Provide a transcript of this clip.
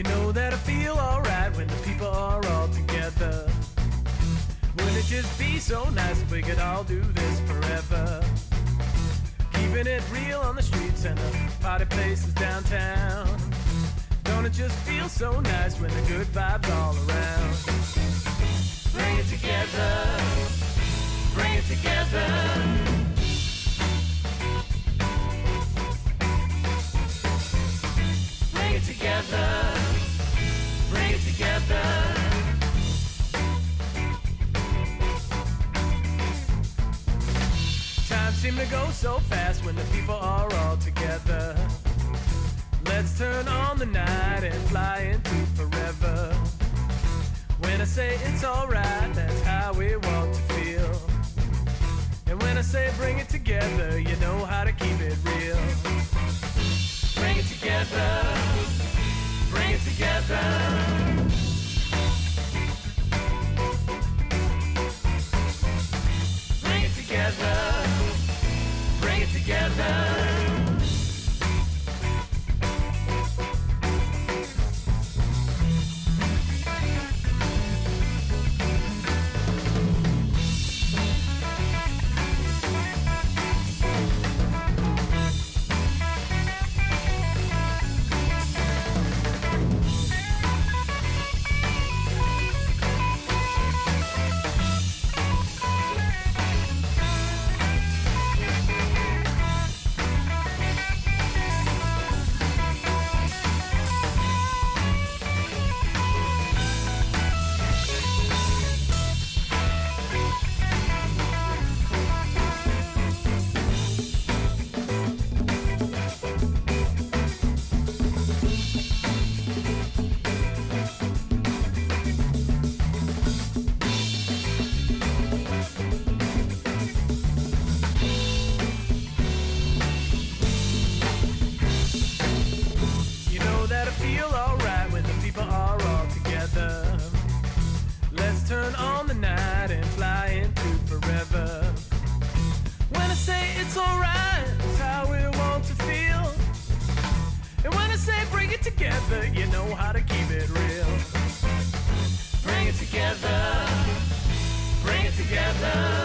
You know that I feel alright when the people are all together. Wouldn't it just be so nice if we could all do this forever? Keeping it real on the streets and the party places downtown. Don't it just feel so nice when the good vibes all around? Bring it together, bring it together. Bring it together, bring it together. Time seems to go so fast when the people are all together. Let's turn on the night and fly into forever. When I say it's alright, that's how we want to feel. And when I say bring it together, you know how to keep it real. Bring it together, bring it together. Bring it together, bring it together. Let's turn on the night and fly into forever. When I say it's alright, it's how we want to feel. And when I say bring it together, you know how to keep it real. Bring it together, bring it together.